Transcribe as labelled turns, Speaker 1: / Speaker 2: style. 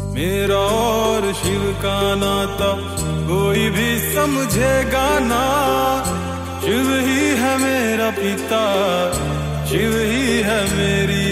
Speaker 1: मेरा और शिव का नाता कोई भी समझेगा ना। शिव ही है मेरा पिता, शिव ही है मेरी